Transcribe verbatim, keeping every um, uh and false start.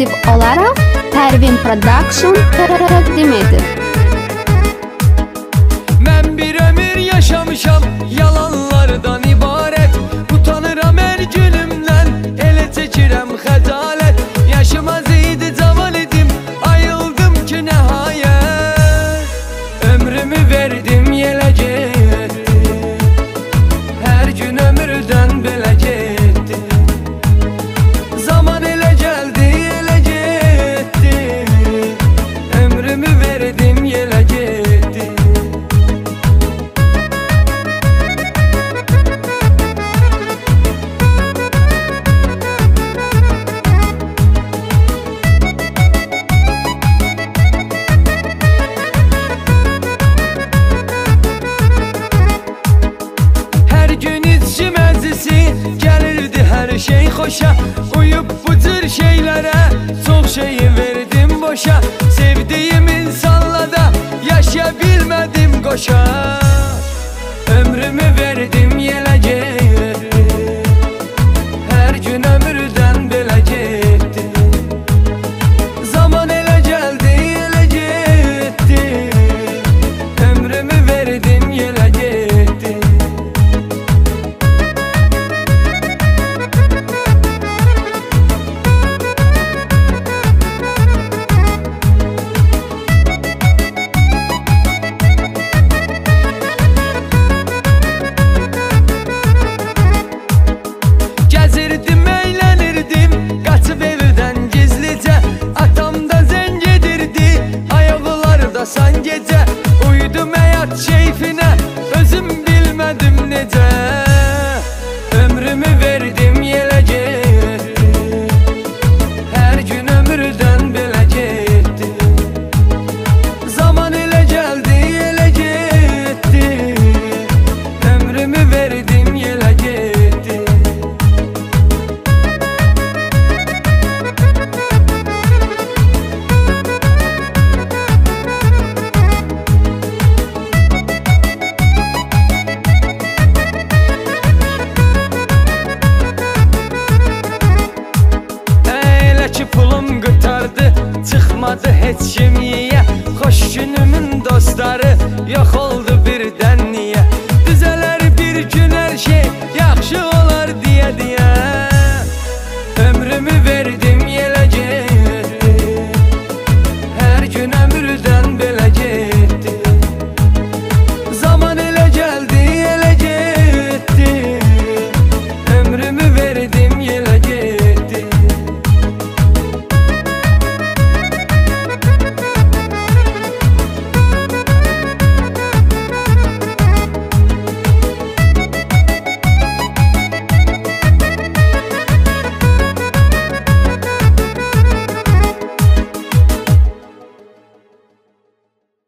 ekskluziv olaraq Pərvin Production təqdim edir. Mən bir ömür yaşamışam yalanlardan ibarət. Utanıram hər günümdən, elə çəkirəm xəcalət. Yaşımaz idi, cavan idim, ayıldım ki nəhayət. Ömrümü verdim, yelə getdi, hər gün ömürdən belə getdi. Zaman elə gəldi, elə getdi, ömrümü verdim, yelə getdi. Gəlirdi hər şey xoşa, uyub bu cür şeylərə çox şeyi verdim boşa. Sevdiyim insanla da yaşaya bilmədim qoşa. Ömrümü verdim, yelə getdi, hər gün ömürdən belə getdi. Zaman elə gəldi, elə getdi, ömrümü verdim, yelə getdi. Gəzirdim, əylənirdim, qaçıb evdən gizlicə. Atam da zəng edirdi, ayaqlarda san gecə. Uydum həyat keyfinə, özüm bilmədim necə. Ömrümü verdim, yelə getdi, hər gün ömürdən belə getdi. Zaman elə gəldi, elə getdi, ömrümü verdim, yelə getdi. Pulum qurtardı, çıxmadı heç kim yiyə. Xoş günümün dostları yox oldu birdən niyə? Düzələr bir gün hər şey, yaxşı olar deyə deyə. Ömrümü verdim, yelə getdi, hər gün ömürdən